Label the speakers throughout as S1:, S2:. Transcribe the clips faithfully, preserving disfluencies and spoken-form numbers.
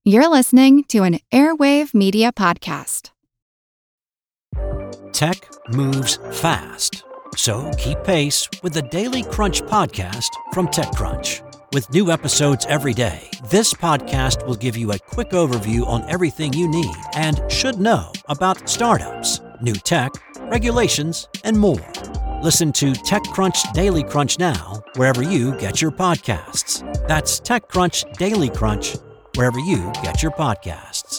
S1: You're listening to an Airwave Media Podcast.
S2: Tech moves fast, so keep pace with the Daily Crunch podcast from TechCrunch. With new episodes every day, this podcast will give you a quick overview on everything you need and should know about startups, new tech, regulations, and more. Listen to TechCrunch Daily Crunch now, wherever you get your podcasts. That's TechCrunch Daily Crunch, wherever you get your podcasts.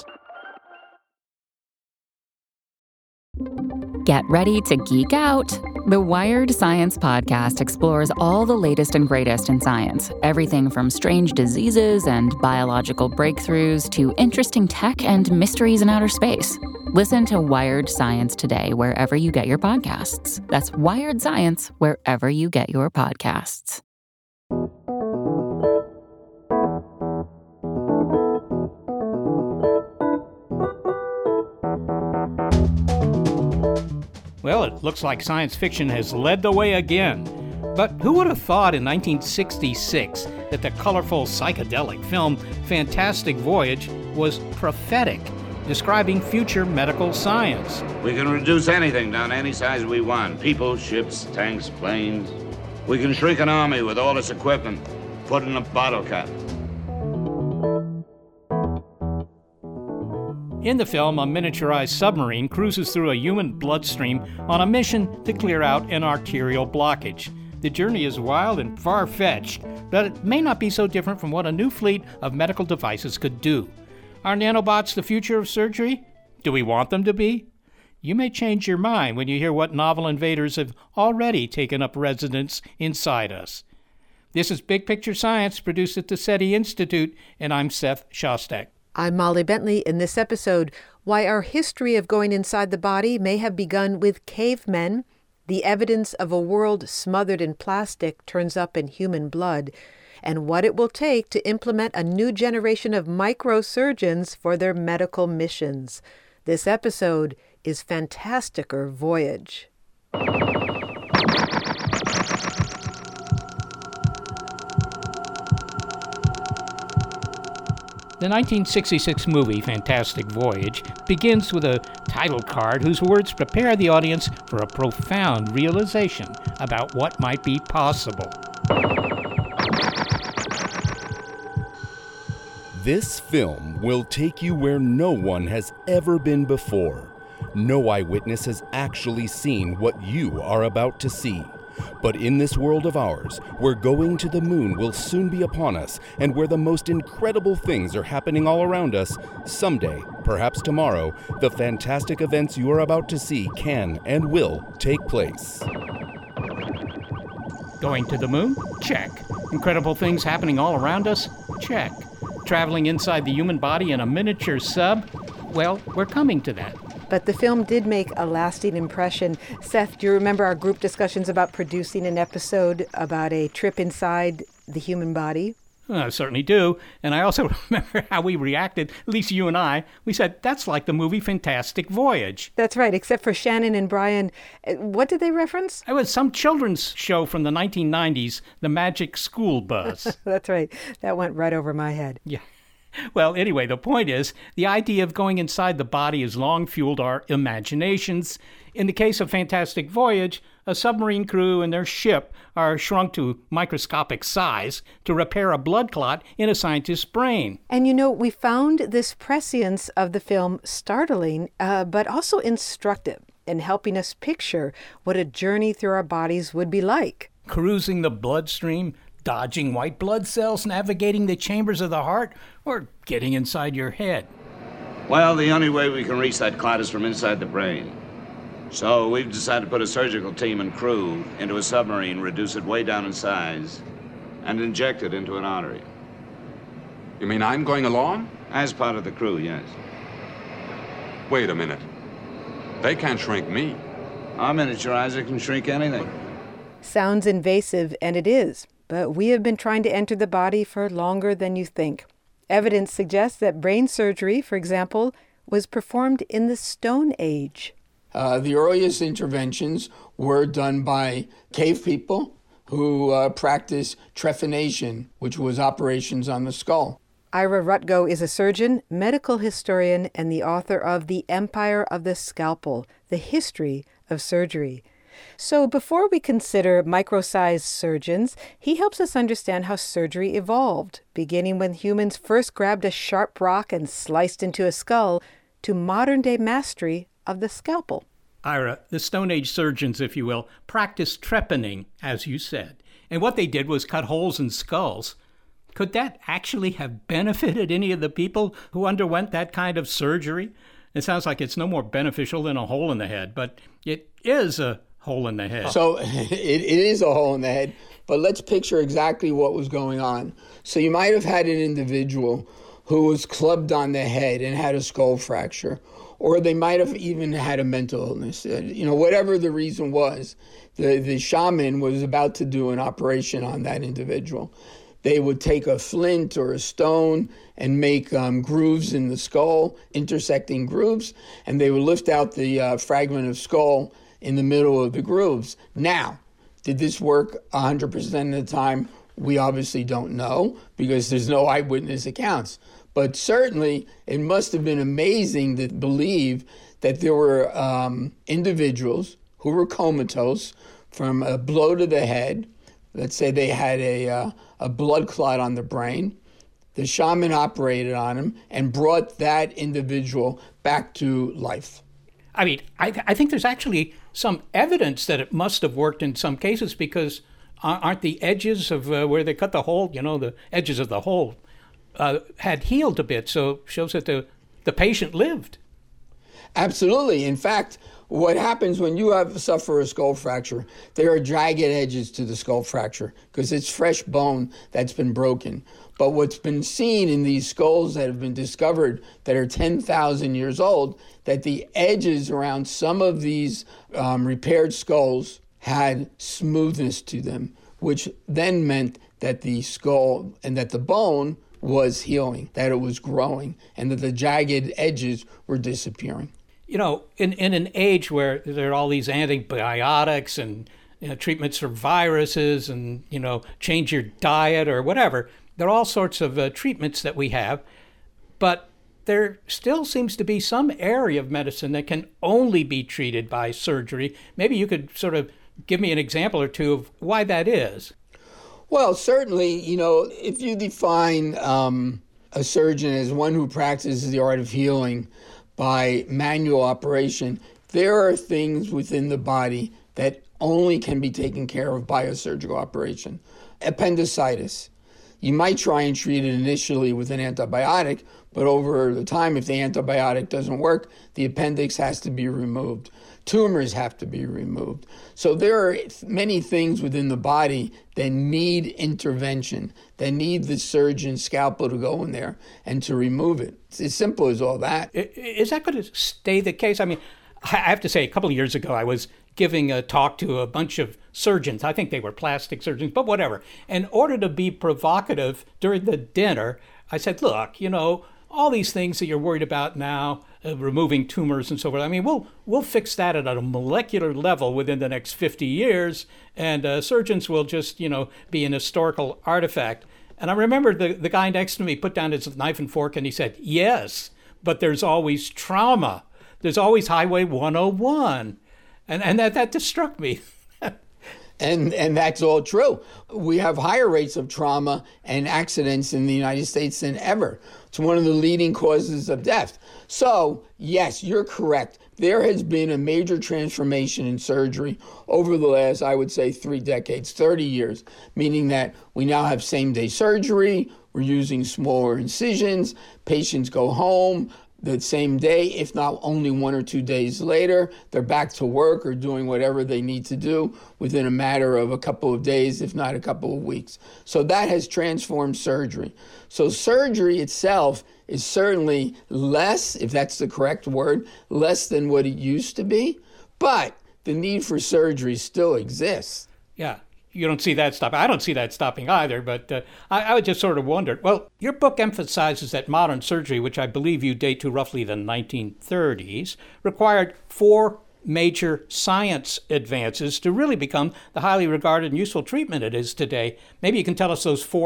S3: Get ready to geek out. The Wired Science Podcast explores all the latest and greatest in science. Everything from strange diseases and biological breakthroughs to interesting tech and mysteries in outer space. Listen to Wired Science today wherever you get your podcasts. That's Wired Science wherever you get your podcasts.
S4: Well, it looks like science fiction has led the way again. But who would have thought in nineteen sixty-six that the colorful psychedelic film Fantastic Voyage was prophetic, describing future medical science?
S5: We can reduce anything down to any size we want. People, ships, tanks, planes. We can shrink an army with all its equipment, put in a bottle cap.
S4: In the film, a miniaturized submarine cruises through a human bloodstream on a mission to clear out an arterial blockage. The journey is wild and far-fetched, but it may not be so different from what a new fleet of medical devices could do. Are nanobots the future of surgery? Do we want them to be? You may change your mind when you hear what novel invaders have already taken up residence inside us. This is Big Picture Science, produced at the SETI Institute, and I'm Seth Shostak.
S6: I'm Molly Bentley. In this episode, why our history of going inside the body may have begun with cavemen, the evidence of a world smothered in plastic turns up in human blood, and what it will take to implement a new generation of microsurgeons for their medical missions. This episode is Fantasticer Voyage.
S4: The nineteen sixty-six movie Fantastic Voyage begins with a title card whose words prepare the audience for a profound realization about what might be possible.
S7: This film will take you where no one has ever been before. No eyewitness has actually seen what you are about to see. But in this world of ours, where going to the moon will soon be upon us, and where the most incredible things are happening all around us, someday, perhaps tomorrow, the fantastic events you are about to see can and will take place.
S4: Going to the moon? Check. Incredible things happening all around us? Check. Traveling inside the human body in a miniature sub? Well, we're coming to that.
S6: But the film did make a lasting impression. Seth, do you remember our group discussions about producing an episode about a trip inside the human body?
S4: I certainly do. And I also remember how we reacted, at least you and I. We said, that's like the movie Fantastic Voyage.
S6: That's right, except for Shannon and Brian. What did they reference?
S4: It was some children's show from the nineteen nineties, The Magic School Bus.
S6: That's right. That went right over my head.
S4: Yeah. Well, anyway, the point is, the idea of going inside the body has long fueled our imaginations. In the case of Fantastic Voyage, a submarine crew and their ship are shrunk to microscopic size to repair a blood clot in a scientist's brain.
S6: And you know, we found this prescience of the film startling, uh, but also instructive in helping us picture what a journey through our bodies would be like.
S4: Cruising the bloodstream, dodging white blood cells, navigating the chambers of the heart, or getting inside your head?
S5: Well, the only way we can reach that clot is from inside the brain. So we've decided to put a surgical team and crew into a submarine, reduce it way down in size, and inject it into an artery.
S8: You mean I'm going along?
S5: As part of the crew, yes.
S8: Wait a minute. They can't shrink me.
S5: Our miniaturizer can shrink anything.
S6: Sounds invasive, and it is. But we have been trying to enter the body for longer than you think. Evidence suggests that brain surgery, for example, was performed in the Stone Age.
S9: Uh, the earliest interventions were done by cave people who uh, practiced trephination, which was operations on the skull.
S6: Ira Rutgo is a surgeon, medical historian, and the author of The Empire of the Scalpel, The History of Surgery. So before we consider micro-sized surgeons, he helps us understand how surgery evolved, beginning when humans first grabbed a sharp rock and sliced into a skull, to modern-day mastery of the scalpel.
S4: Ira, the Stone Age surgeons, if you will, practiced trepanning, as you said. And what they did was cut holes in skulls. Could that actually have benefited any of the people who underwent that kind of surgery? It sounds like it's no more beneficial than a hole in the head, but it is a hole in the head.
S9: So it, it is a hole in the head, but let's picture exactly what was going on. So you might have had an individual who was clubbed on the head and had a skull fracture, or they might have even had a mental illness. You know, whatever the reason was, the, the shaman was about to do an operation on that individual. They would take a flint or a stone and make um, grooves in the skull, intersecting grooves, and they would lift out the uh, fragment of skull in the middle of the grooves. Now, did this work one hundred percent of the time? We obviously don't know because there's no eyewitness accounts. But certainly, it must have been amazing to believe that there were um, individuals who were comatose from a blow to the head. Let's say they had a, uh, a blood clot on the brain. The shaman operated on him and brought that individual back to life.
S4: I mean, I, th- I think there's actually some evidence that it must have worked in some cases because aren't the edges of uh, where they cut the hole, you know, the edges of the hole uh, had healed a bit, so it shows that the, the patient lived.
S9: Absolutely. In fact, what happens when you have suffer a skull fracture, there are jagged edges to the skull fracture because it's fresh bone that's been broken. But what's been seen in these skulls that have been discovered that are ten thousand years old, that the edges around some of these um, repaired skulls had smoothness to them, which then meant that the skull and that the bone was healing, that it was growing, and that the jagged edges were disappearing.
S4: You know, in, in an age where there are all these antibiotics and you know, treatments for viruses and, you know, change your diet or whatever, there are all sorts of uh, treatments that we have, but there still seems to be some area of medicine that can only be treated by surgery. Maybe you could sort of give me an example or two of why that is.
S9: Well, certainly, you know, if you define um, a surgeon as one who practices the art of healing by manual operation, there are things within the body that only can be taken care of by a surgical operation. Appendicitis. You might try and treat it initially with an antibiotic, but over the time, if the antibiotic doesn't work, the appendix has to be removed. Tumors have to be removed. So there are many things within the body that need intervention, that need the surgeon's scalpel to go in there and to remove it. It's as simple as all that.
S4: Is that going to stay the case? I mean, I have to say, a couple of years ago, I was giving a talk to a bunch of surgeons. I think they were plastic surgeons, but whatever. In order to be provocative during the dinner, I said, look, you know, all these things that you're worried about now, uh, removing tumors and so forth, I mean, we'll we'll fix that at a molecular level within the next fifty years, and uh, surgeons will just, you know, be an historical artifact. And I remember the, the guy next to me put down his knife and fork and he said, yes, but there's always trauma. There's always Highway one oh one. And and that, that just struck me.
S9: And and that's all true. We have higher rates of trauma and accidents in the United States than ever. It's one of the leading causes of death. So, yes, you're correct. There has been a major transformation in surgery over the last, I would say, three decades, thirty years, meaning that we now have same-day surgery, we're using smaller incisions, patients go home the same day, if not only one or two days later, they're back to work or doing whatever they need to do within a matter of a couple of days, if not a couple of weeks. So that has transformed surgery. So surgery itself is certainly less, if that's the correct word, less than what it used to be, but the need for surgery still exists.
S4: Yeah. You don't see that stopping. I don't see that stopping either, but uh, I, I would just sort of wonder. Well, your book emphasizes that modern surgery, which I believe you date to roughly the nineteen thirties, required four major science advances to really become the highly regarded and useful treatment it is today. Maybe you can tell us those four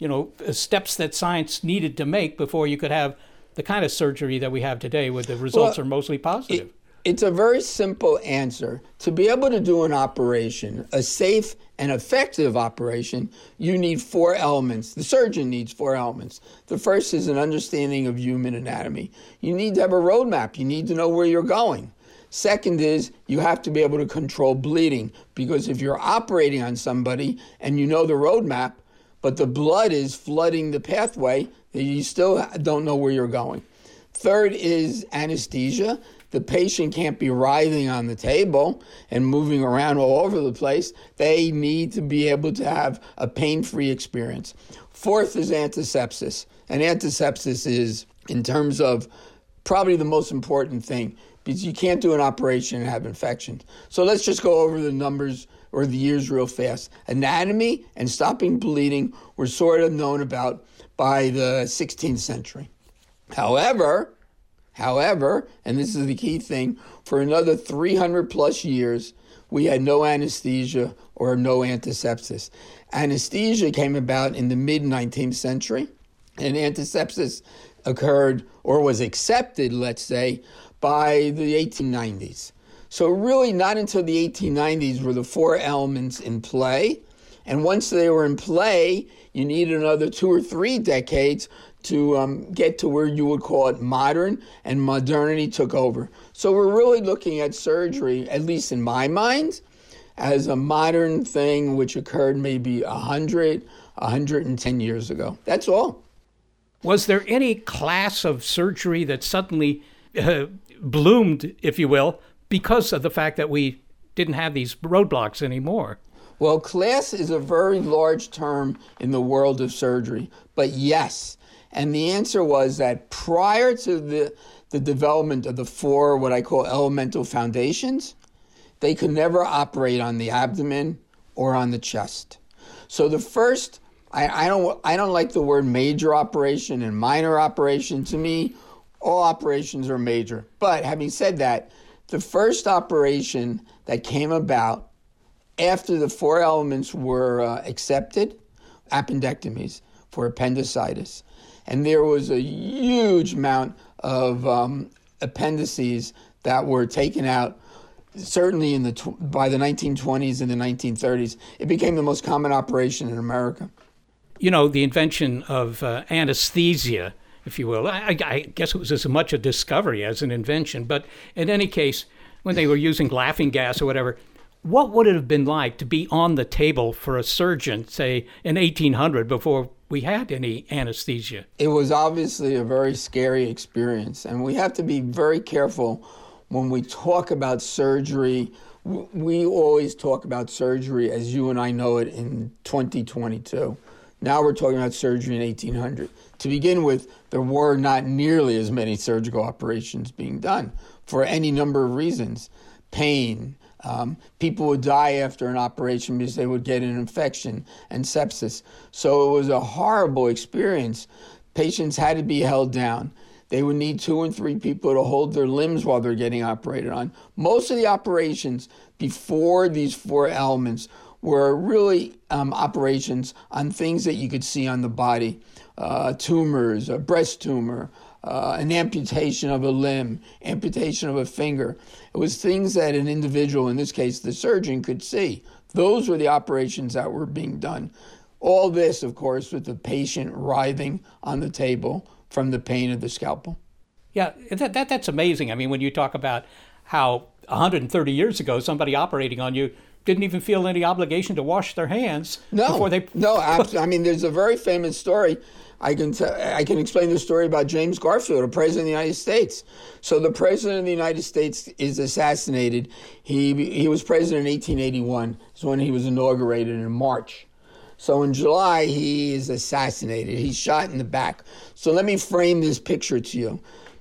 S4: you know, steps that science needed to make before you could have the kind of surgery that we have today, where the results well, are mostly positive.
S9: It, it's a very simple answer. To be able to do an operation, a safe and effective operation, you need four elements. The surgeon needs four elements. The first is an understanding of human anatomy. You need to have a roadmap. You need to know where you're going. Second is you have to be able to control bleeding, because if you're operating on somebody and you know the roadmap, but the blood is flooding the pathway, you still don't know where you're going. Third is anesthesia. The patient can't be writhing on the table and moving around all over the place. They need to be able to have a pain-free experience. Fourth is antisepsis. And antisepsis is, in terms of probably the most important thing, because you can't do an operation and have infections. So let's just go over the numbers or the years real fast. Anatomy and stopping bleeding were sort of known about by the sixteenth century. However, however, and this is the key thing, for another three hundred plus years, we had no anesthesia or no antisepsis. Anesthesia came about in the mid-nineteenth century, and antisepsis occurred, or was accepted, let's say, by the eighteen nineties. So really not until the eighteen nineties were the four elements in play. And once they were in play, you needed another two or three decades to um, get to where you would call it modern, and modernity took over. So we're really looking at surgery, at least in my mind, as a modern thing which occurred maybe one hundred, one hundred ten years ago. That's all.
S4: Was there any class of surgery that suddenly uh, bloomed, if you will, because of the fact that we didn't have these roadblocks anymore?
S9: Well, class is a very large term in the world of surgery, but yes. And the answer was that prior to the, the development of the four, what I call elemental foundations, they could never operate on the abdomen or on the chest. So the first, I, I don't I don't like the word major operation and minor operation. To me, all operations are major. But having said that, the first operation that came about after the four elements were uh, accepted, appendectomies for appendicitis. And there was a huge amount of um, appendices that were taken out, certainly in the tw- by the nineteen twenties and the nineteen thirties. It became the most common operation in America.
S4: You know, the invention of uh, anesthesia, if you will, I, I guess it was as much a discovery as an invention. But in any case, when they were using laughing gas or whatever, what would it have been like to be on the table for a surgeon, say, in eighteen hundred, before we had any anesthesia?
S9: It was obviously a very scary experience, and we have to be very careful when we talk about surgery. We always talk about surgery as you and I know it in twenty twenty-two. Now we're talking about surgery in eighteen hundred. To begin with, there were not nearly as many surgical operations being done for any number of reasons. Pain. Um, people would die after an operation because they would get an infection and sepsis. So it was a horrible experience. Patients had to be held down. They would need two and three people to hold their limbs while they're getting operated on. Most of the operations before these four elements were really um, operations on things that you could see on the body. Uh, tumors, a breast tumor, uh, an amputation of a limb, amputation of a finger. It was things that an individual, in this case the surgeon, could see. Those were the operations that were being done. All this, of course, with the patient writhing on the table from the pain of the scalpel.
S4: Yeah, that, that that's amazing. I mean, when you talk about how one hundred thirty years ago, somebody operating on you didn't even feel any obligation to wash their hands
S9: no,
S4: before they...
S9: No, absolutely. I mean, there's a very famous story. I can t- I can explain the story about James Garfield, a president of the United States. So the president of the United States is assassinated. He he was president in eighteen eighty-one. It's when he was inaugurated in March. So in July, he is assassinated. He's shot in the back. So let me frame this picture to you.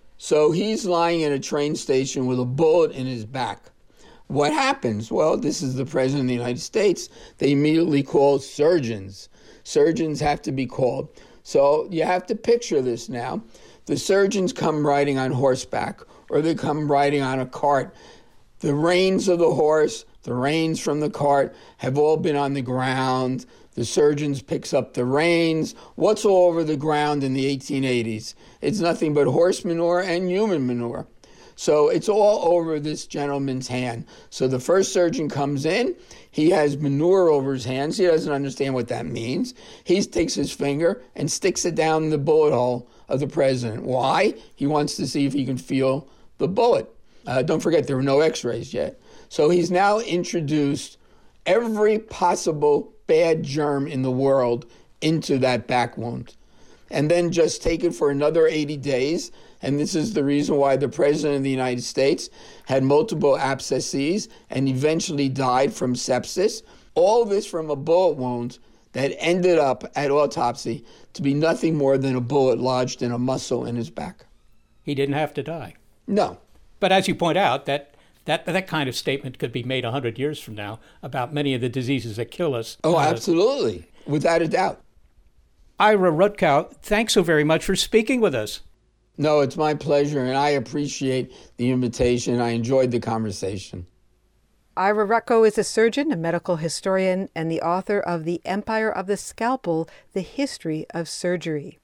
S9: So he's lying at a train station with a bullet in his back. What happens? Well, this is the president of the United States. They immediately call surgeons. Surgeons have to be called. So you have to picture this now. The surgeons come riding on horseback, or they come riding on a cart. The reins of the horse, the reins from the cart have all been on the ground. The surgeons picks up the reins. What's all over the ground in the eighteen eighties? It's nothing but horse manure and human manure. So it's all over this gentleman's hand. So the first surgeon comes in. He has manure over his hands. He doesn't understand what that means. He takes his finger and sticks it down the bullet hole of the president. Why? He wants to see if he can feel the bullet. Uh, don't forget, there were no x-rays yet. So he's now introduced every possible bad germ in the world into that back wound. And then just take it for another eighty days. And this is the reason why the President of the United States had multiple abscesses and eventually died from sepsis. All this from a bullet wound that ended up at autopsy to be nothing more than a bullet lodged in a muscle in his back.
S4: He didn't have to die.
S9: No.
S4: But as you point out, that that, that kind of statement could be made one hundred years from now about many of the diseases that kill us.
S9: Oh,
S4: uh,
S9: absolutely. Without a doubt.
S4: Ira Rutkow, thanks so very much for speaking with us.
S9: No, it's my pleasure, and I appreciate the invitation. I enjoyed the conversation.
S6: Ira Rutkow is a surgeon, a medical historian, and the author of The Empire of the Scalpel, The History of Surgery.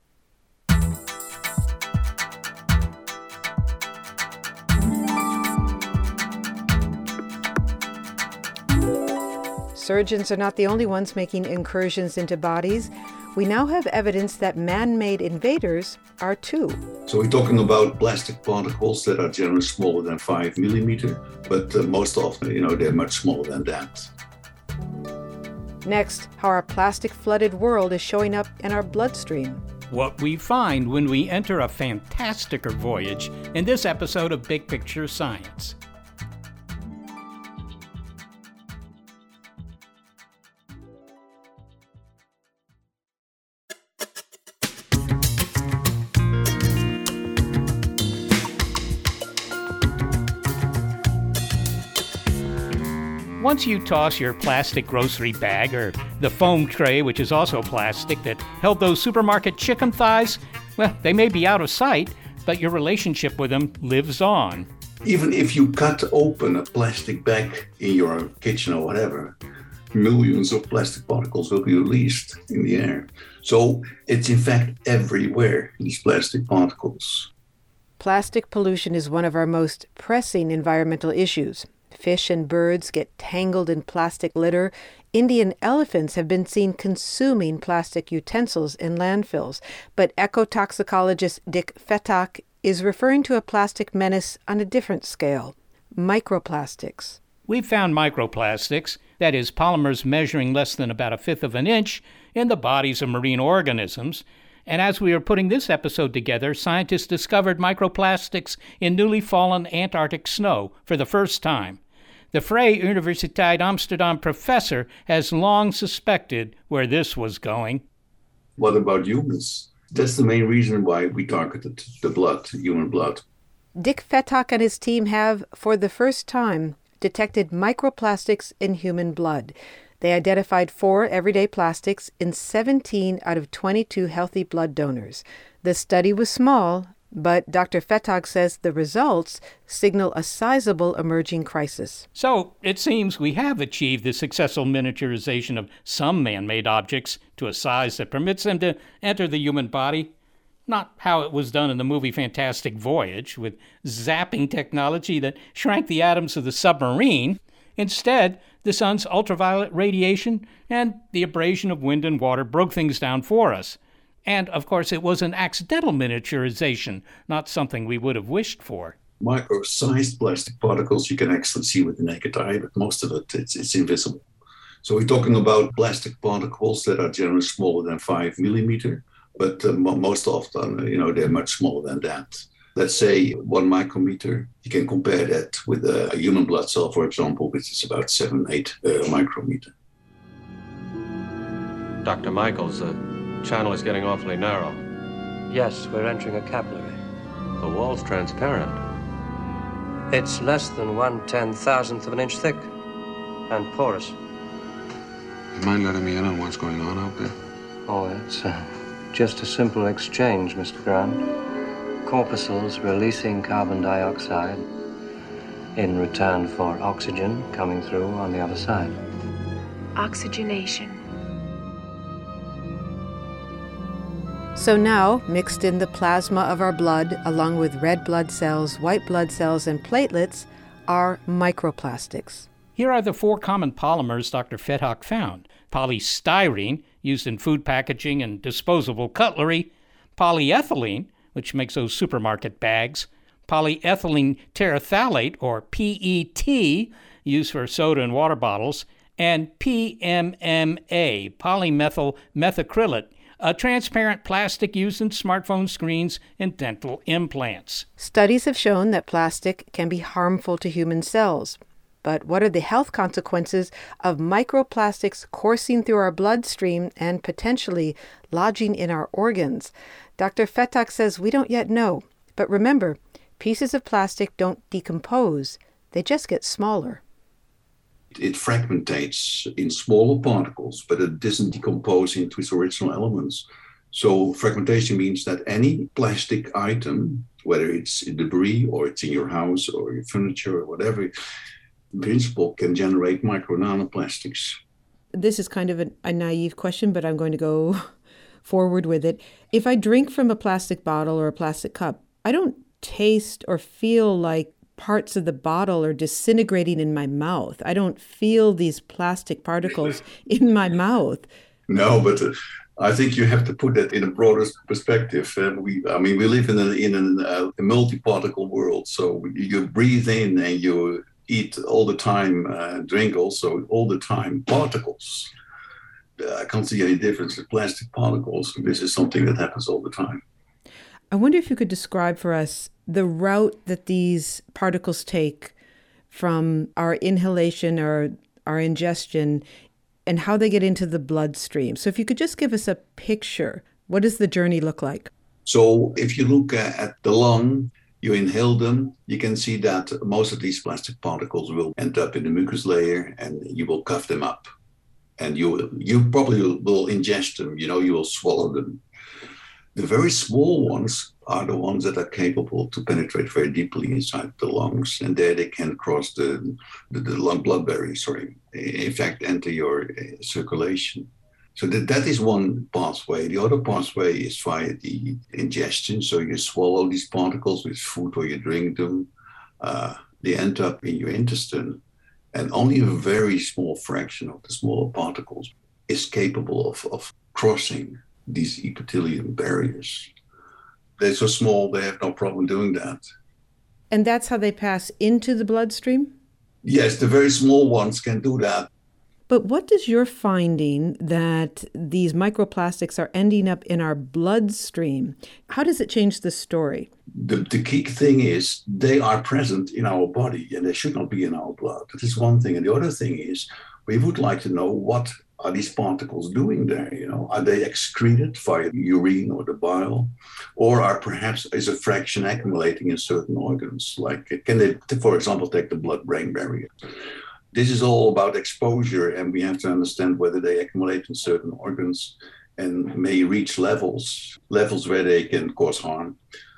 S6: Surgeons are not the only ones making incursions into bodies. We now have evidence that man-made invaders are too.
S10: So we're talking about plastic particles that are generally smaller than five millimeter, but uh, most often, you know, they're much smaller than that.
S6: Next, how our plastic-flooded world is showing up in our bloodstream.
S4: What we find when we enter a fantastical voyage in this episode of Big Picture Science. Once you toss your plastic grocery bag or the foam tray, which is also plastic, that held those supermarket chicken thighs, well, they may be out of sight, but your relationship with them lives on.
S10: Even if you cut open a plastic bag in your kitchen or whatever, millions of plastic particles will be released in the air. So it's in fact everywhere, these plastic particles.
S6: Plastic pollution is one of our most pressing environmental issues. Fish and birds get tangled in plastic litter. Indian elephants have been seen consuming plastic utensils in landfills. But ecotoxicologist Dick Fettock is referring to a plastic menace on a different scale: microplastics.
S4: We've found microplastics, that is, polymers measuring less than about a fifth of an inch, in the bodies of marine organisms. And as we were putting this episode together, scientists discovered microplastics in newly fallen Antarctic snow for the first time. The Vrije Universiteit Amsterdam professor has long suspected where this was going.
S10: What about humans? That's the main reason why we targeted the blood, human blood.
S6: Dick Fettock and his team have, for the first time, detected microplastics in human blood. They identified four everyday plastics in seventeen out of twenty-two healthy blood donors. The study was small, but Doctor Fettock says the results signal a sizable emerging crisis.
S4: So it seems we have achieved the successful miniaturization of some man-made objects to a size that permits them to enter the human body. Not how it was done in the movie Fantastic Voyage, with zapping technology that shrank the atoms of the submarine. Instead, the sun's ultraviolet radiation and the abrasion of wind and water broke things down for us. And, of course, it was an accidental miniaturization, not something we would have wished for.
S10: Micro-sized plastic particles you can actually see with the naked eye, but most of it, it's, it's invisible. So we're talking about plastic particles that are generally smaller than five millimeter, but uh, most often, you know, they're much smaller than that. Let's say one micrometer. You can compare that with a human blood cell, for example, which is about seven, eight uh, micrometer.
S11: Doctor Michaels, the channel is getting awfully narrow.
S12: Yes, we're entering a capillary.
S11: The wall's transparent.
S12: It's less than one ten-thousandth of an inch thick and porous.
S8: You mind letting me in on what's going on out there?
S12: Oh, it's uh, just a simple exchange, Mister Grant. Corpuscles releasing carbon dioxide in return for oxygen coming through on the other side.
S13: Oxygenation.
S6: So now, mixed in the plasma of our blood, along with red blood cells, white blood cells, and platelets, are microplastics.
S4: Here are the four common polymers Doctor Fettach found. Polystyrene, used in food packaging and disposable cutlery. Polyethylene, which makes those supermarket bags. Polyethylene terephthalate, or P E T, used for soda and water bottles. And P M M A, polymethyl methacrylate, a transparent plastic used in smartphone screens and dental implants.
S6: Studies have shown that plastic can be harmful to human cells. But what are the health consequences of microplastics coursing through our bloodstream and potentially lodging in our organs? Doctor Fettach says we don't yet know. But remember, pieces of plastic don't decompose. They just get smaller.
S10: It fragmentates in smaller particles, but it doesn't decompose into its original elements. So fragmentation means that any plastic item, whether it's debris or it's in your house or your furniture or whatever, in principle can generate micro nanoplastics.
S6: This is kind of a, a naive question, but I'm going to go forward with it. If I drink from a plastic bottle or a plastic cup, I don't taste or feel like parts of the bottle are disintegrating in my mouth. I don't feel these plastic particles in my mouth.
S10: No, but uh, I think you have to put that in a broader perspective. Uh, we, I mean, we live in a, in an, uh, a multi-particle world. So you breathe in and you eat all the time, uh, drink also all the time, particles. Uh, I can't see any difference with plastic particles. This is something that happens all the time.
S6: I wonder if you could describe for us the route that these particles take from our inhalation or our ingestion and how they get into the bloodstream. So if you could just give us a picture, what does the journey look like?
S10: So if you look at the lung, you inhale them, you can see that most of these plastic particles will end up in the mucus layer and you will cough them up. And you you probably will ingest them, you know, you will swallow them. The very small ones are the ones that are capable to penetrate very deeply inside the lungs, and there they can cross the, the, the lung blood barrier, sorry, in fact, enter your uh, circulation. So that, that is one pathway. The other pathway is via the ingestion. So you swallow these particles with food or you drink them. Uh, they end up in your intestine, and only a very small fraction of the smaller particles is capable of, of crossing these epithelial barriers. They're so small, they have no problem doing that.
S6: And that's how they pass into the bloodstream?
S10: Yes, the very small ones can do that.
S6: But what does your finding that these microplastics are ending up in our bloodstream, how does it change the story?
S10: The, the key thing is they are present in our body and they should not be in our blood. That is one thing. And the other thing is we would like to know what are these particles doing there? You know, are they excreted via the urine or the bile, or are perhaps is a fraction accumulating in certain organs? Like, can they, for example, take the blood-brain barrier? This is all about exposure, and we have to understand whether they accumulate in certain organs and may reach levels levels where they can cause harm.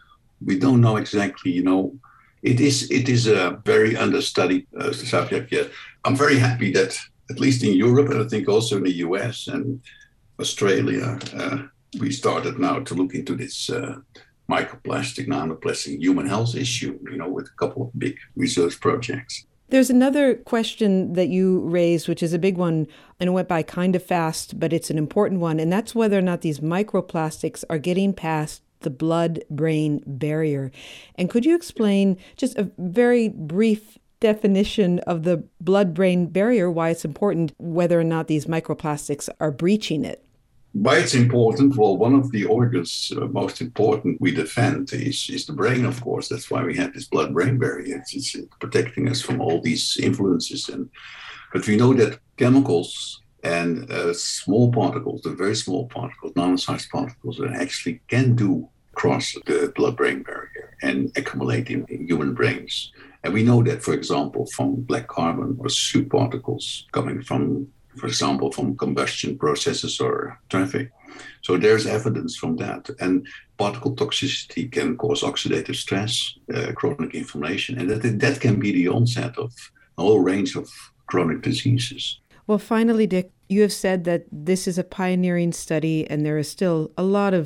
S10: We don't know exactly. You know, it is it is a very understudied uh, subject yet. I'm very happy that, at least in Europe, and I think also in the U S and Australia, uh, we started now to look into this uh, microplastic, nanoplastic human health issue, you know, with a couple of big research projects.
S6: There's another question that you raised, which is a big one, and it went by kind of fast, but it's an important one, and that's whether or not these microplastics are getting past the blood-brain barrier. And could you explain just a very brief definition of the blood-brain barrier, why it's important, whether or not these microplastics are breaching it?
S10: Why it's important? Well, one of the organs uh, most important we defend is, is the brain, of course. That's why we have this blood-brain barrier. It's, it's protecting us from all these influences. And but we know that chemicals and uh, small particles, the very small particles, nano-sized particles, that actually can do cross the blood-brain barrier and accumulate in, in human brains. And we know that, for example, from black carbon or soot particles coming from, for example, from combustion processes or traffic. So there's evidence from that. And particle toxicity can cause oxidative stress, uh, chronic inflammation, and that, that can be the onset of a whole range of chronic diseases.
S6: Well, finally, Dick, you have said that this is a pioneering study and there is still a lot of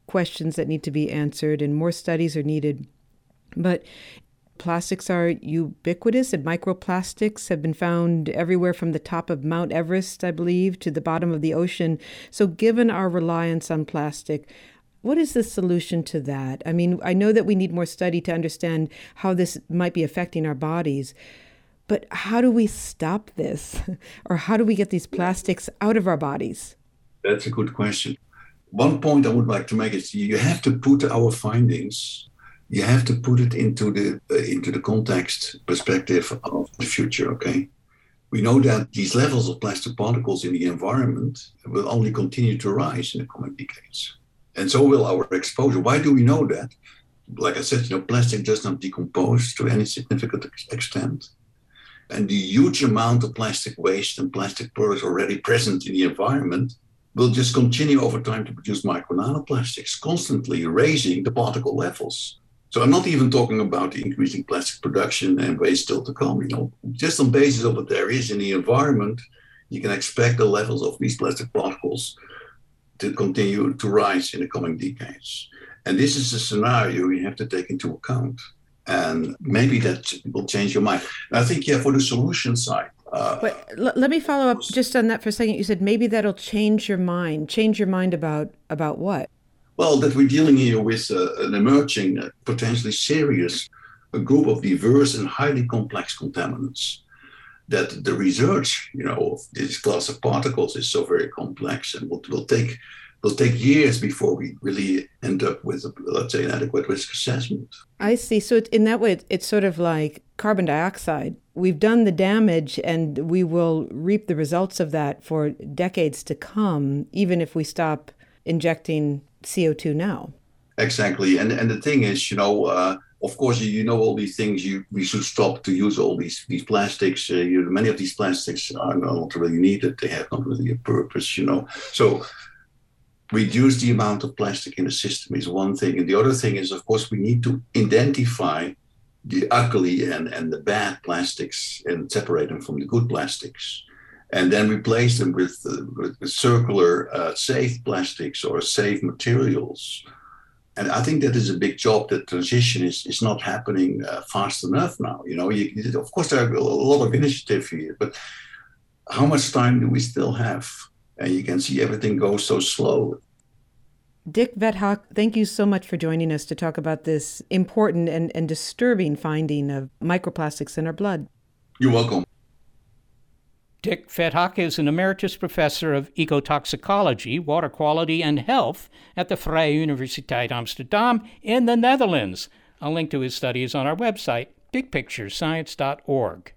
S6: questions that need to be answered and more studies are needed. But plastics are ubiquitous, and microplastics have been found everywhere from the top of Mount Everest, I believe, to the bottom of the ocean. So given our reliance on plastic, what is the solution to that? I mean, I know that we need more study to understand how this might be affecting our bodies, but how do we stop this? Or how do we get these plastics out of our bodies?
S10: That's a good question. One point I would like to make is you have to put our findings You have to put it into the uh, into the context perspective of the future, okay? We know that these levels of plastic particles in the environment will only continue to rise in the coming decades. And so will our exposure. Why do we know that? Like I said, you know, plastic does not decompose to any significant extent. And the huge amount of plastic waste and plastic products already present in the environment will just continue over time to produce micro nanoplastics, constantly raising the particle levels. So I'm not even talking about the increasing plastic production and waste still to come. You know, just on basis of what there is in the environment, you can expect the levels of these plastic particles to continue to rise in the coming decades. And this is a scenario you have to take into account. And maybe that will change your mind. And I think, yeah, for the solution side. Uh,
S6: but l- let me follow up just on that for a second. You said maybe that'll change your mind. Change your mind about about what?
S10: Well, that we're dealing here with uh, an emerging, uh, potentially serious a group of diverse and highly complex contaminants. That the research, you know, of this class of particles is so very complex and will, will take will take years before we really end up with, a, let's say, an adequate risk assessment.
S6: I see. So in that way, it's sort of like carbon dioxide. We've done the damage and we will reap the results of that for decades to come, even if we stop injecting C O two now.
S10: Exactly. And and the thing is, you know, uh, of course, you, you know all these things. You we should stop to use all these these plastics. Uh, you, many of these plastics are not really needed. They have not really a purpose, you know. So reduce the amount of plastic in the system is one thing. And the other thing is, of course, we need to identify the ugly and, and the bad plastics and separate them from the good plastics. And then replace them with, uh, with circular, uh, safe plastics or safe materials. And I think that is a big job. That transition is, is not happening uh, fast enough now. You know, you, of course, there are a lot of initiative here, but how much time do we still have? And you can see everything goes so slow.
S6: Dick Vethock, thank you so much for joining us to talk about this important and, and disturbing finding of microplastics in our blood.
S10: You're welcome.
S4: Dick Vethock is an emeritus professor of ecotoxicology, water quality, and health at the Vrije Universiteit Amsterdam in the Netherlands. A link to his study is on our website, big picture science dot org.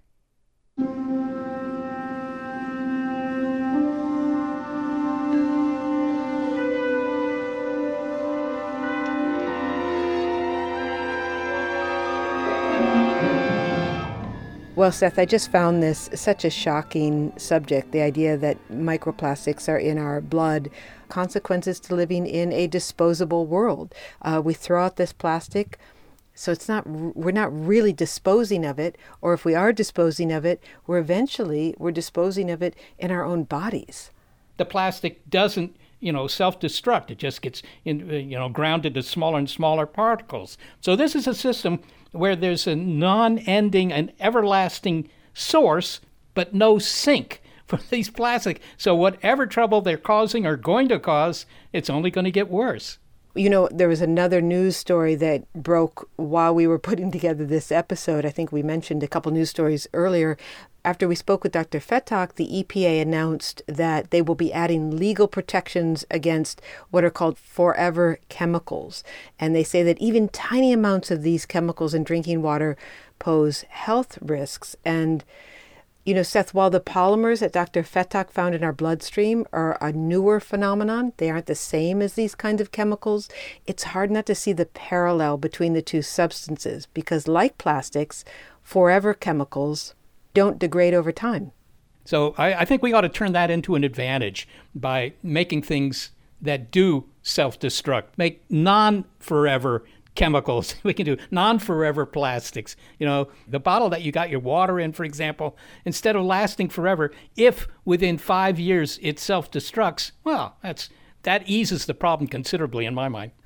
S6: Well, Seth, I just found this such a shocking subject, the idea that microplastics are in our blood, consequences to living in a disposable world. Uh, we throw out this plastic, so it's not we're not really disposing of it, or if we are disposing of it, we're eventually we're disposing of it in our own bodies.
S4: The plastic doesn't, you know, self-destruct. It just gets, in, you know, grounded to smaller and smaller particles. So this is a system where there's a non-ending and everlasting source, but no sink for these plastic. So whatever trouble they're causing or going to cause, it's only going to get worse.
S6: You know, there was another news story that broke while we were putting together this episode. I think we mentioned a couple news stories earlier. After we spoke with Doctor Vethock, the E P A announced that they will be adding legal protections against what are called forever chemicals. And they say that even tiny amounts of these chemicals in drinking water pose health risks. And you know, Seth, while the polymers that Doctor Vethock found in our bloodstream are a newer phenomenon, they aren't the same as these kinds of chemicals, it's hard not to see the parallel between the two substances because, like plastics, forever chemicals don't degrade over time.
S4: So I, I think we ought to turn that into an advantage by making things that do self-destruct, make non-forever chemicals. We can do non-forever plastics. You know, the bottle that you got your water in, for example, instead of lasting forever, if within five years it self-destructs, well, that's that eases the problem considerably in my mind.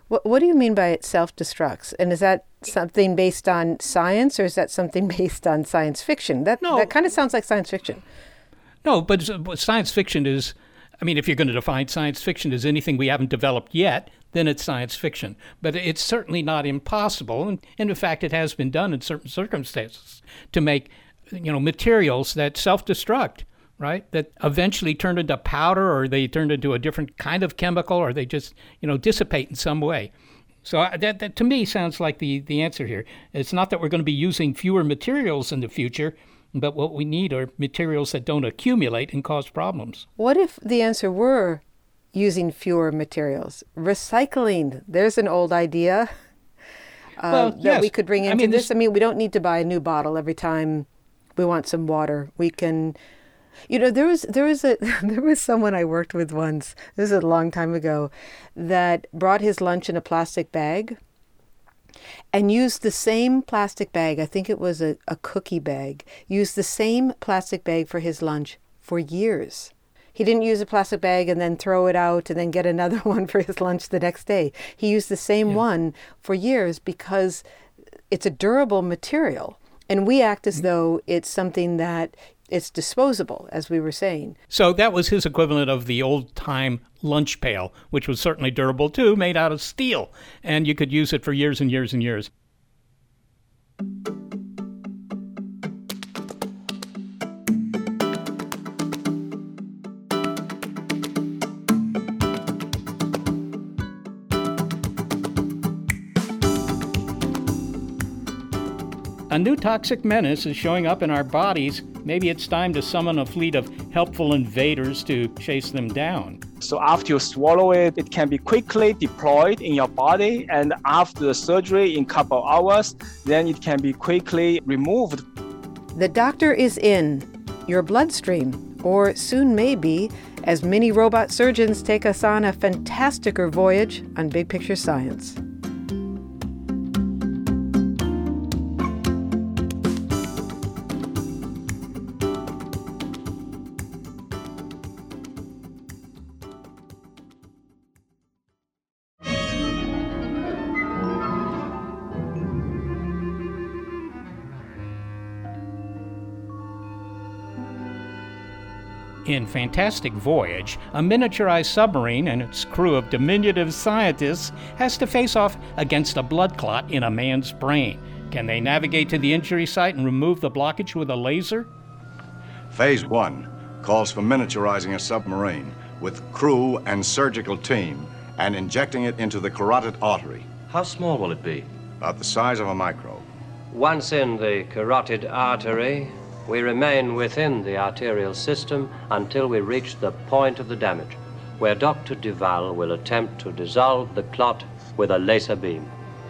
S6: What, what do you mean by it self-destructs? And is that something based on science, or is that something based on science fiction? That,
S4: no.
S6: that kind of sounds like science fiction.
S4: No, but science fiction is, I mean, if you're going to define science fiction as anything we haven't developed yet, then it's science fiction. But it's certainly not impossible, and, and in fact, it has been done in certain circumstances to make, you know, materials that self-destruct, right? That eventually turn into powder, or they turn into a different kind of chemical, or they just, you know, dissipate in some way. So that, that to me sounds like the, the answer here. It's not that we're going to be using fewer materials in the future, but what we need are materials that don't accumulate and cause problems.
S6: What if the answer were using fewer materials? Recycling. There's an old idea uh,
S4: well,
S6: that
S4: yes.
S6: we could bring into
S4: I mean,
S6: this. I mean, we don't need to buy a new bottle every time we want some water. We can, you know, there was there was a there was someone I worked with once. This is a long time ago, that brought his lunch in a plastic bag and used the same plastic bag. I think it was a, a cookie bag. Used the same plastic bag for his lunch for years. He didn't use a plastic bag and then throw it out and then get another one for his lunch the next day. He used the same yeah. one for years because it's a durable material. And we act as though it's something that it's disposable, as we were saying.
S4: So that was his equivalent of the old-time lunch pail, which was certainly durable too, made out of steel. And you could use it for years and years and years. A new toxic menace is showing up in our bodies. Maybe it's time to summon a fleet of helpful invaders to chase them down.
S13: So after you swallow it, it can be quickly deployed in your body. And after the surgery in a couple of hours, then it can be quickly removed.
S6: The doctor is in your bloodstream, or soon may be, as mini robot surgeons take us on a fantasticer voyage on Big Picture Science.
S4: In Fantastic Voyage, a miniaturized submarine and its crew of diminutive scientists has to face off against a blood clot in a man's brain. Can they navigate to the injury site and remove the blockage with a laser?
S14: Phase one calls for miniaturizing a submarine with crew and surgical team and injecting it into the carotid artery.
S11: How small will it be?
S14: About the size of a microbe.
S12: Once in the carotid artery, we remain within the arterial system until we reach the point of the damage, where Doctor Duval will attempt to dissolve the clot with a laser beam.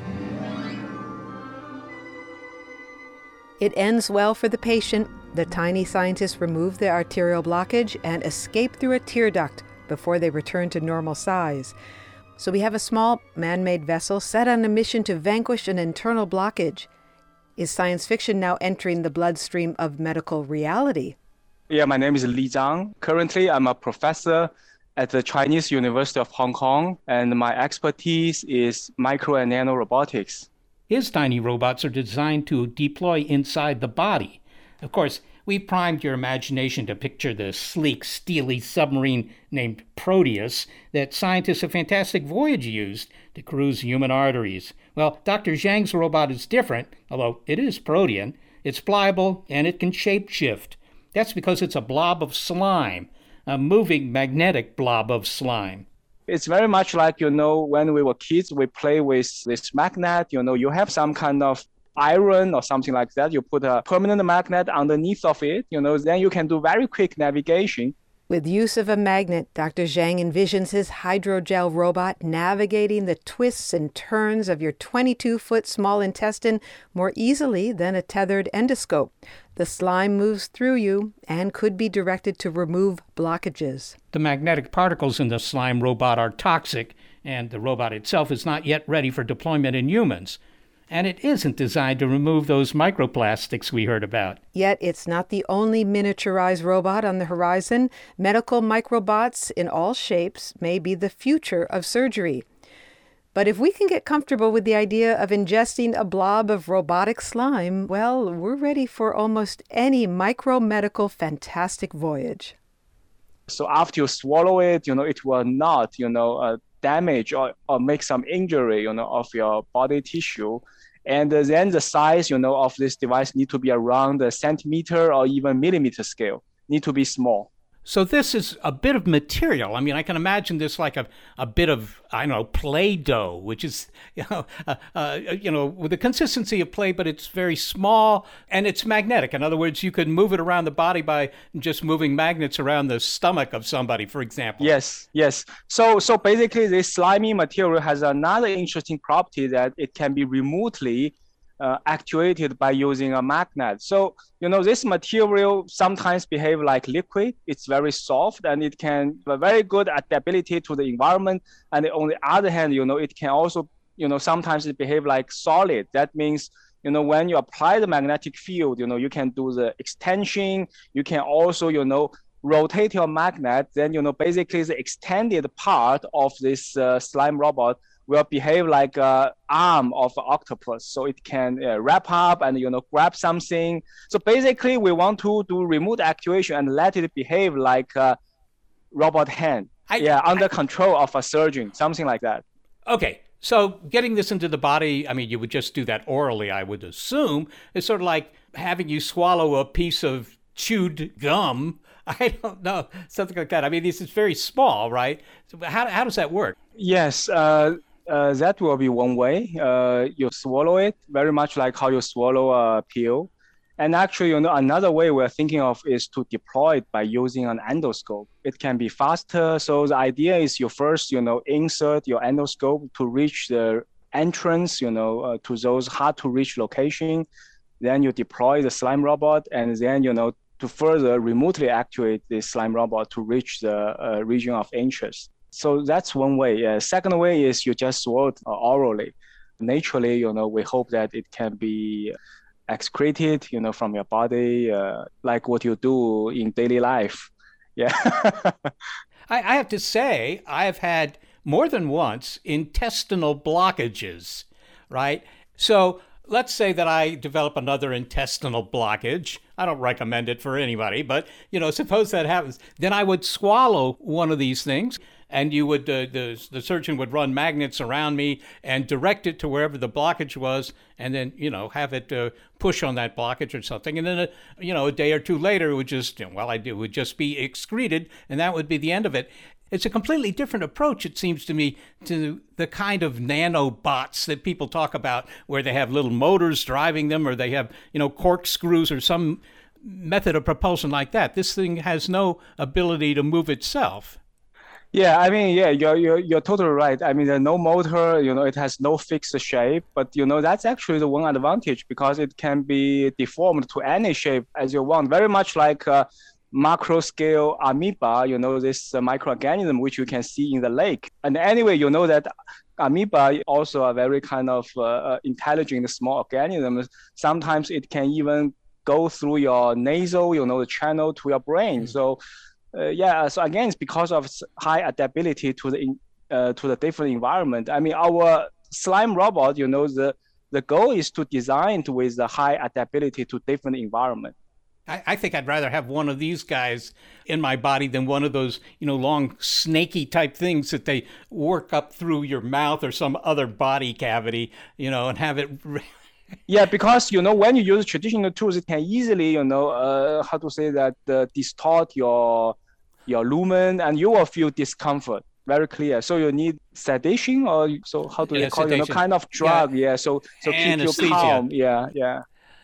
S6: It ends well for the patient. The tiny scientists remove the arterial blockage and escape through a tear duct before they return to normal size. So we have a small man-made vessel set on a mission to vanquish an internal blockage. Is science fiction now entering the bloodstream of medical reality?
S13: Yeah, my name is Li Zhang. Currently, I'm a professor at the Chinese University of Hong Kong, and my expertise is micro and nano robotics.
S4: His tiny robots are designed to deploy inside the body. Of course, we've primed your imagination to picture the sleek, steely submarine named Proteus that scientists of Fantastic Voyage used to cruise human arteries. Well, Doctor Zhang's robot is different, although it is protean. It's pliable and it can shapeshift. That's because it's a blob of slime, a moving magnetic blob of slime.
S13: It's very much like, you know, when we were kids, we play with this magnet. You know, you have some kind of iron or something like that. You put a permanent magnet underneath of it, you know, then you can do very quick navigation.
S6: With use of a magnet, Doctor Zhang envisions his hydrogel robot navigating the twists and turns of your twenty-two foot small intestine more easily than a tethered endoscope. The slime moves through you and could be directed to remove blockages.
S4: The magnetic particles in the slime robot are toxic, and the robot itself is not yet ready for deployment in humans. And it isn't designed to remove those microplastics we heard about.
S6: Yet it's not the only miniaturized robot on the horizon. Medical microbots in all shapes may be the future of surgery. But if we can get comfortable with the idea of ingesting a blob of robotic slime, well, we're ready for almost any micro-medical fantastic voyage.
S13: So after you swallow it, you know, it will not, you know, uh, damage or, or make some injury, you know, of your body tissue. And then the size, you know, of this device need to be around a centimeter or even millimeter scale, need to be small.
S4: So this is a bit of material. I mean, I can imagine this like a, a bit of, I don't know, Play-Doh, which is, you know, uh, uh, you know, with the consistency of play, but it's very small and it's magnetic. In other words, you could move it around the body by just moving magnets around the stomach of somebody, for example.
S13: Yes, yes. So, so basically, this slimy material has another interesting property that it can be remotely Uh, actuated by using a magnet. So, you know, this material sometimes behave like liquid. It's very soft and it can have a very good adaptability to the environment. And on the other hand, you know, it can also, you know, sometimes it behave like solid. That means, you know, when you apply the magnetic field, you know, you can do the extension. You can also, you know, rotate your magnet. Then, you know, basically the extended part of this uh, slime robot will behave like an arm of an octopus. So it can uh, wrap up and, you know, grab something. So basically we want to do remote actuation and let it behave like a robot hand. I, yeah, under I, control of a surgeon, something like that.
S4: Okay. So getting this into the body, I mean, you would just do that orally, I would assume. It's sort of like having you swallow a piece of chewed gum. I don't know, something like that. I mean, this is very small, right? So how, how does that work?
S13: Yes, uh, Uh, that will be one way. Uh, you swallow it very much like how you swallow a pill. And actually, you know, another way we're thinking of is to deploy it by using an endoscope. It can be faster. So the idea is you first, you know, insert your endoscope to reach the entrance, you know, uh, to those hard to reach location. Then you deploy the slime robot, and then, you know, to further remotely actuate the slime robot to reach the uh, region of interest. So that's one way. Uh, second way is you just swallow it uh, orally. Naturally, you know, we hope that it can be excreted, you know, from your body, uh, like what you do in daily life. Yeah.
S4: I, I have to say, I've had more than once intestinal blockages, right? So let's say that I develop another intestinal blockage. I don't recommend it for anybody, but, you know, suppose that happens. Then I would swallow one of these things, and you would, uh, the, the surgeon would run magnets around me and direct it to wherever the blockage was, and then, you know, have it uh, push on that blockage or something. And then, uh, you know, a day or two later, it would just, you know, well, I do, it would just be excreted, and that would be the end of it. It's a completely different approach, it seems to me, to the kind of nanobots that people talk about, where they have little motors driving them, or they have, you know, corkscrews or some method of propulsion like that. This thing has no ability to move itself.
S13: Yeah, I mean, yeah, you're, you're, you're totally right. I mean, there's no motor, you know, it has no fixed shape, but, you know, that's actually the one advantage, because it can be deformed to any shape as you want, very much like uh, macro scale amoeba, you know, this uh, microorganism which you can see in the lake. And anyway, you know that amoeba also a very kind of uh, intelligent small organism. Sometimes it can even go through your nasal, you know, the channel to your brain. Mm-hmm. So uh, yeah, so again, it's because of its high adaptability to the uh, to the different environment. I mean, our slime robot, you know, the the goal is to design it with a high adaptability to different environment.
S4: I, I think I'd rather have one of these guys in my body than one of those, you know, long snaky type things that they work up through your mouth or some other body cavity, you know, and have it.
S13: Yeah, because, you know, when you use traditional tools, it can easily, you know, uh, how to say that, uh, distort your your lumen, and you will feel discomfort. Very clear. So you need sedation, or so how do yeah, they call sedation. it? You know, kind of drug. Yeah. yeah so so
S4: Anesthesia.
S13: keep you calm. Yeah, yeah.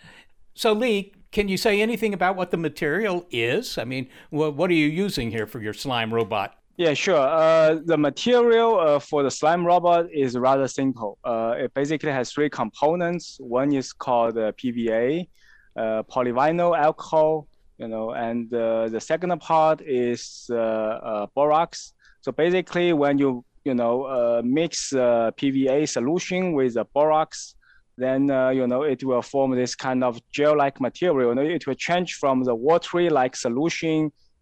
S4: So Lee, can you say anything about what the material is? I mean, what what are you using here for your slime robot?
S13: Yeah, sure. Uh, the material uh, for the slime robot is rather simple. Uh, it basically has three components. One is called uh, P V A, uh, polyvinyl alcohol, you know, and uh, the second part is uh, uh, borax. So basically, when you you know uh, mix uh, P V A solution with the borax, then uh, you know it will form this kind of gel-like material. You know, it will change from the watery-like solution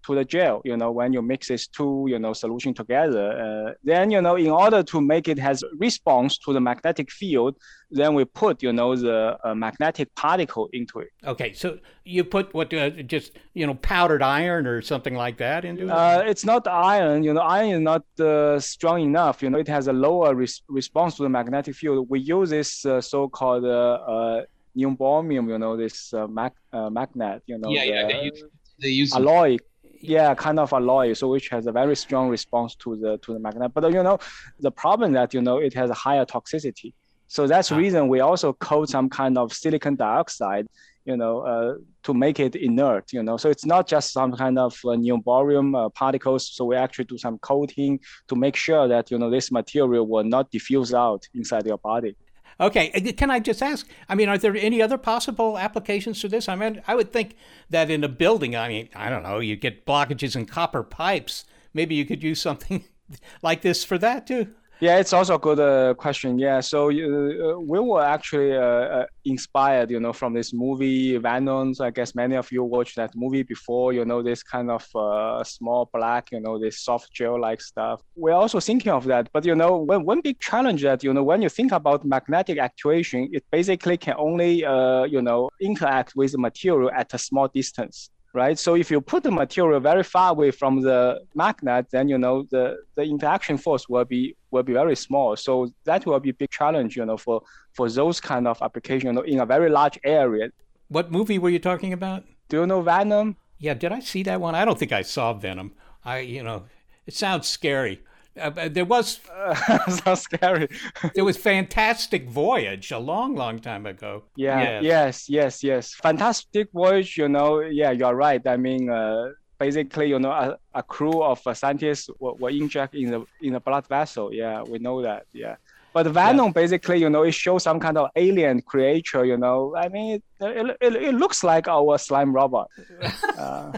S13: to the gel. You know, when you mix these two, you know, solution together, uh, then, you know, in order to make it has response to the magnetic field, then we put, you know, the uh, magnetic particle into it.
S4: Okay, so you put what, uh, just, you know, powdered iron or something like that into it?
S13: Uh, it's not iron, you know, iron is not uh, strong enough. You know, it has a lower res- response to the magnetic field. We use this uh, so-called uh, uh, neodymium, you know, this uh, mag- uh, magnet, you know,
S15: yeah,
S13: the,
S15: yeah, they use, they use
S13: alloy. Yeah, kind of alloy, so which has a very strong response to the to the magnet. But you know, the problem that you know it has a higher toxicity. So that's the ah. reason we also coat some kind of silicon dioxide, you know, uh, to make it inert. You know, so it's not just some kind of uh, neodymium uh, particles. So we actually do some coating to make sure that you know this material will not diffuse out inside your body.
S4: Okay, can I just ask, I mean, are there any other possible applications for this? I mean, I would think that in a building, I mean, I don't know, you get blockages in copper pipes. Maybe you could use something like this for that too.
S13: Yeah, it's also a good uh, question. Yeah, so uh, we were actually uh, uh, inspired, you know, from this movie Venom. So I guess many of you watched that movie before, you know, this kind of uh, small black, you know, this soft gel-like stuff. We're also thinking of that. But, you know, one, one big challenge that, you know, when you think about magnetic actuation, it basically can only, uh, you know, interact with the material at a small distance. Right. So if you put the material very far away from the magnet, then, you know, the, the interaction force will be will be very small. So that will be a big challenge, you know, for, for those kind of applications, you know, in a very large area.
S4: What movie were you talking about?
S13: Do you know Venom?
S4: Yeah. Did I see that one? I don't think I saw Venom. I, you know, it sounds scary. Uh, there was
S13: uh, so scary.
S4: There was Fantastic Voyage a long, long time ago.
S13: Yeah. Yes. Yes. Yes. Yes. Fantastic Voyage. You know. Yeah, you're right. I mean, uh, basically, you know, a, a crew of uh, scientists were, were injected in the in a blood vessel. Yeah, we know that. Yeah. But Venom, yeah. basically, you know, it shows some kind of alien creature. You know, I mean, it it, it looks like our slime robot. Uh,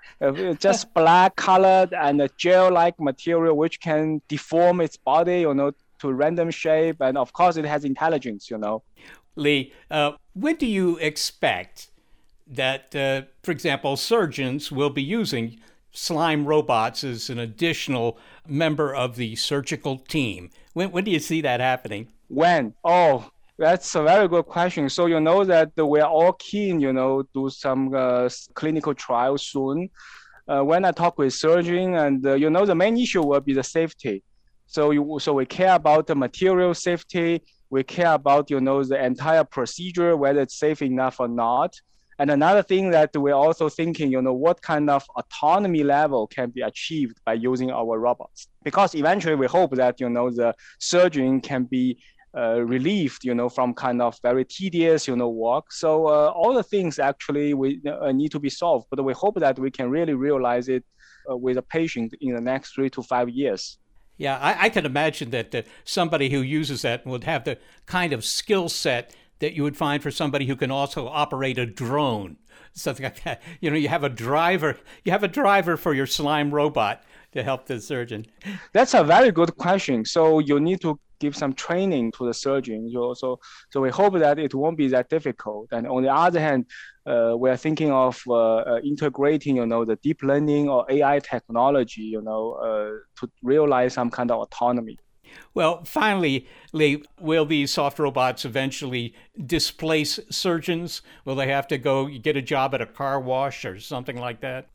S13: just black colored and a gel-like material which can deform its body, you know, to random shape. And of course, it has intelligence, you know.
S4: Lee, uh, when do you expect that, uh, for example, surgeons will be using slime robots as an additional member of the surgical team? When, when do you see that happening?
S13: When? Oh, that's a very good question. So you know that we're all keen, you know, do some uh, clinical trials soon. Uh, when I talk with surgeon, and uh, you know, the main issue will be the safety. So you, so we care about the material safety. We care about, you know, the entire procedure, whether it's safe enough or not. And another thing that we're also thinking, you know, what kind of autonomy level can be achieved by using our robots? Because eventually we hope that, you know, the surgeon can be Uh, relieved, you know, from kind of very tedious, you know, work. So uh, all the things actually we uh, need to be solved, but we hope that we can really realize it uh, with a patient in the next three to five years.
S4: Yeah, I, I can imagine that uh, somebody who uses that would have the kind of skill set that you would find for somebody who can also operate a drone, something like that. You know, you have a driver, you have a driver for your slime robot to help the surgeon.
S13: That's a very good question. So you need to give some training to the surgeon. So, so, so we hope that it won't be that difficult. And on the other hand, uh, we are thinking of uh, uh, integrating, you know, the deep learning or A I technology, you know, uh, to realize some kind of autonomy.
S4: Well, finally, Lee, will these soft robots eventually displace surgeons? Will they have to go get a job at a car wash or something like that?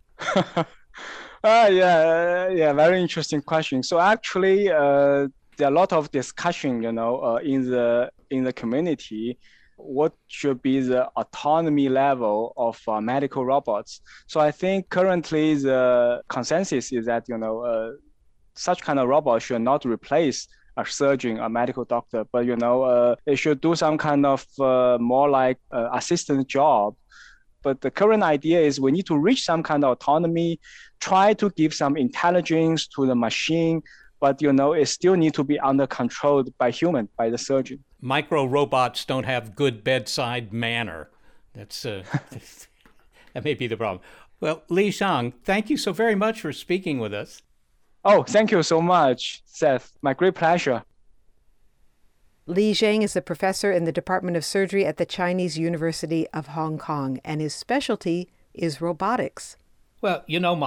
S13: uh, yeah, yeah, very interesting question. So actually, uh, there are a lot of discussion, you know, uh, in the in the community, what should be the autonomy level of uh, medical robots. So I think currently the consensus is that, you know, uh, such kind of robot should not replace a surgeon, a medical doctor, but, you know, uh, it should do some kind of uh, more like uh, assistant job. But the current idea is we need to reach some kind of autonomy, try to give some intelligence to the machine, but, you know, it still need to be under control by human, by the surgeon.
S4: Micro robots don't have good bedside manner. That's uh, that may be the problem. Well, Li Zhang, thank you so very much for speaking with us.
S13: Oh, thank you so much, Seth. My great pleasure.
S6: Li Zhang is a professor in the Department of Surgery at the Chinese University of Hong Kong, and his specialty is robotics.
S4: Well, you know, Molly,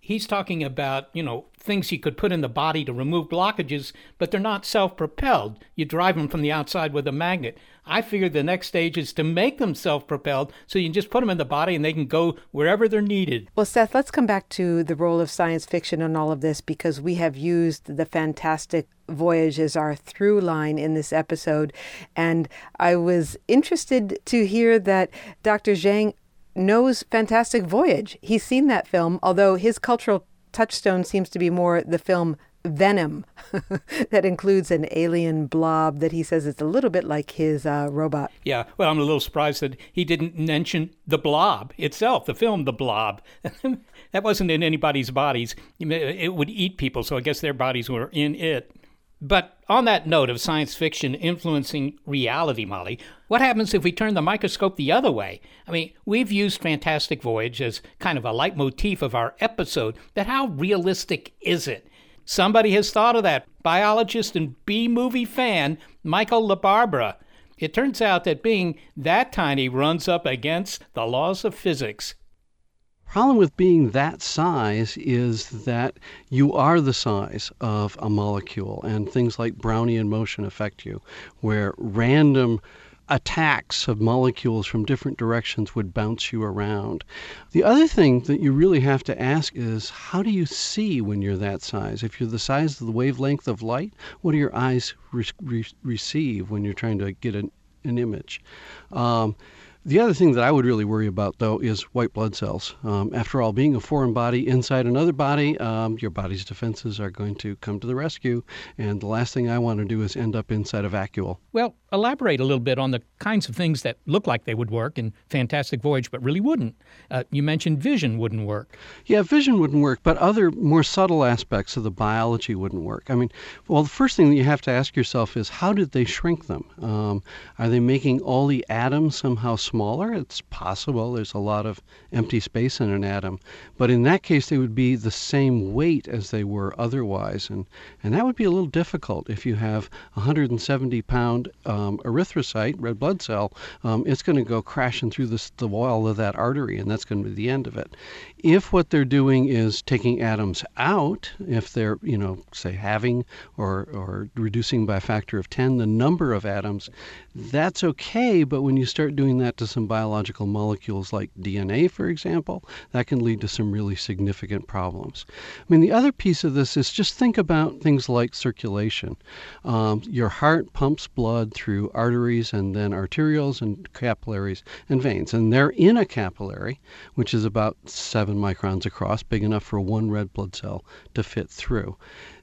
S4: he's talking about, you know, things you could put in the body to remove blockages, but they're not self-propelled. You drive them from the outside with a magnet. I figured the next stage is to make them self-propelled so you can just put them in the body and they can go wherever they're needed.
S6: Well, Seth, let's come back to the role of science fiction in all of this, because we have used the Fantastic Voyage as our through line in this episode. And I was interested to hear that Doctor Zhang knows Fantastic Voyage. He's seen that film, although his cultural touchstone seems to be more the film Venom that includes an alien blob that he says is a little bit like his uh, robot.
S4: Yeah, well, I'm a little surprised that he didn't mention The Blob itself, the film The Blob. That wasn't in anybody's bodies. It would eat people, so I guess their bodies were in it. But on that note of science fiction influencing reality, Molly, what happens if we turn the microscope the other way? I mean, we've used Fantastic Voyage as kind of a leitmotif of our episode, but how realistic is it? Somebody has thought of that. Biologist and B-movie fan Michael LaBarbera. It turns out that being that tiny runs up against the laws of physics.
S15: Problem with being that size is that you are the size of a molecule, and things like Brownian motion affect you, where random attacks of molecules from different directions would bounce you around. The other thing that you really have to ask is, how do you see when you're that size? If you're the size of the wavelength of light, what do your eyes re- re- receive when you're trying to get an, an image? Um, The other thing that I would really worry about, though, is white blood cells. Um, after all, being a foreign body inside another body, um, your body's defenses are going to come to the rescue, and the last thing I want to do is end up inside a vacuole.
S4: Well, elaborate a little bit on the kinds of things that look like they would work in Fantastic Voyage, but really wouldn't. Uh, you mentioned vision wouldn't work.
S15: Yeah, vision wouldn't work, but other more subtle aspects of the biology wouldn't work. I mean, well, the first thing that you have to ask yourself is, how did they shrink them? Um, are they making all the atoms somehow smaller? It's possible. There's a lot of empty space in an atom. But in that case, they would be the same weight as they were otherwise. And, and that would be a little difficult. If you have a one hundred seventy pound um, erythrocyte, red blood cell, um, it's going to go crashing through this, the wall of that artery, and that's going to be the end of it. If what they're doing is taking atoms out, if they're, you know, say having or, or reducing by a factor of ten the number of atoms, that's okay. But when you start doing that to some biological molecules like D N A, for example, that can lead to some really significant problems. I mean, the other piece of this is just think about things like circulation. Um, your heart pumps blood through arteries and then arterioles and capillaries and veins. And they're in a capillary, which is about seven microns across, big enough for one red blood cell to fit through.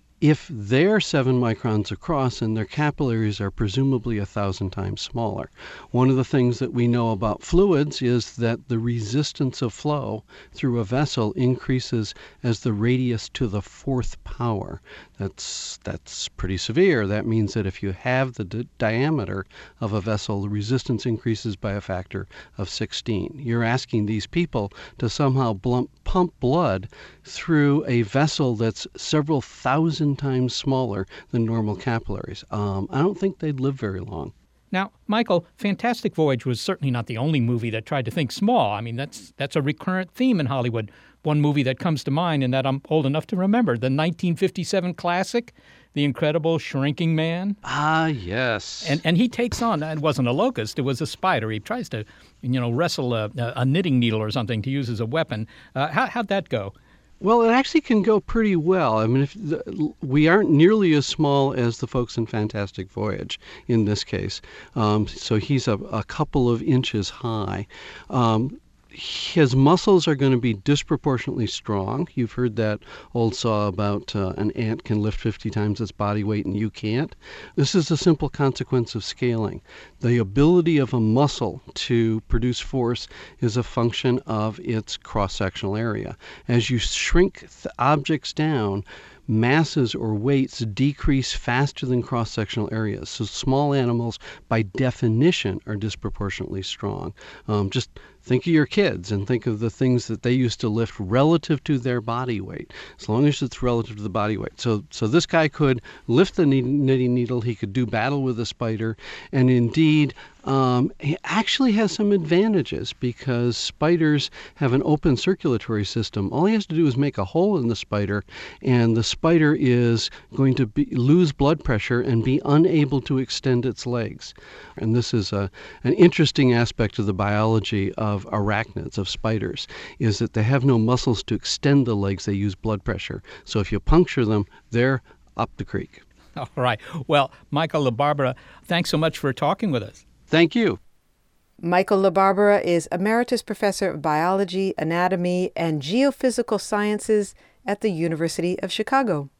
S15: If they're seven microns across and their capillaries are presumably a thousand times smaller. One of the things that we know about fluids is that the resistance of flow through a vessel increases as the radius to the fourth power. That's that's pretty severe. That means that if you have the di- diameter of a vessel, the resistance increases by a factor of sixteen. You're asking these people to somehow blump, pump blood through a vessel that's several thousand times smaller than normal capillaries. Um, I don't think they'd live very long.
S4: Now, Michael, Fantastic Voyage was certainly not the only movie that tried to think small. I mean, that's that's a recurrent theme in Hollywood. One movie that comes to mind, and that I'm old enough to remember, the nineteen fifty-seven classic, The Incredible Shrinking Man.
S15: Ah, yes.
S4: And and he takes on, it wasn't a locust, it was a spider. He tries to, you know, wrestle a, a knitting needle or something to use as a weapon. Uh, how, how'd that go?
S15: Well, it actually can go pretty well. I mean, if the, we aren't nearly as small as the folks in Fantastic Voyage in this case. Um, so he's a, a couple of inches high. Um, his muscles are going to be disproportionately strong. You've heard that old saw about uh, an ant can lift fifty times its body weight and you can't. This is a simple consequence of scaling. The ability of a muscle to produce force is a function of its cross-sectional area. As you shrink th- objects down, masses or weights decrease faster than cross-sectional areas. So small animals, by definition, are disproportionately strong. Um, just think of your kids and think of the things that they used to lift relative to their body weight, as long as it's relative to the body weight. So so this guy could lift the knitting needle, he could do battle with a spider, and indeed, um, actually has some advantages because spiders have an open circulatory system. All he has to do is make a hole in the spider, and the spider is going to be, lose blood pressure and be unable to extend its legs. And this is a, an interesting aspect of the biology of arachnids, of spiders, is that they have no muscles to extend the legs. They use blood pressure. So if you puncture them, they're up the creek.
S4: All right. Well, Michael LaBarbera, thanks so much for talking with us.
S15: Thank you.
S6: Michael LaBarbera is Emeritus Professor of Biology, Anatomy, and Geophysical Sciences at the University of Chicago.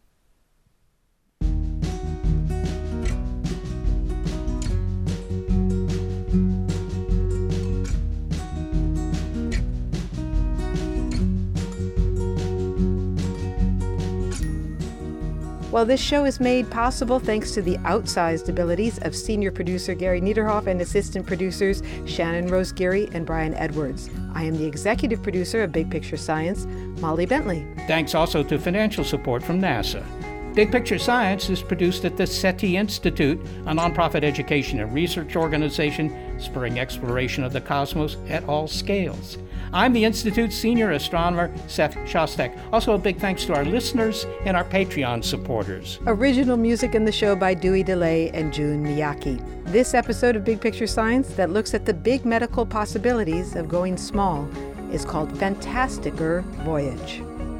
S6: Well, this show is made possible thanks to the outsized abilities of senior producer Gary Niederhoff and assistant producers Shannon Rose Geary and Brian Edwards. I am the executive producer of Big Picture Science, Molly Bentley.
S4: Thanks also to financial support from NASA. Big Picture Science is produced at the SETI Institute, a nonprofit education and research organization spurring exploration of the cosmos at all scales. I'm the Institute's senior astronomer, Seth Shostak. Also, a big thanks to our listeners and our Patreon supporters.
S6: Original music in the show by Dewey DeLay and Jun Miyake. This episode of Big Picture Science that looks at the big medical possibilities of going small is called Fantasticer Voyage.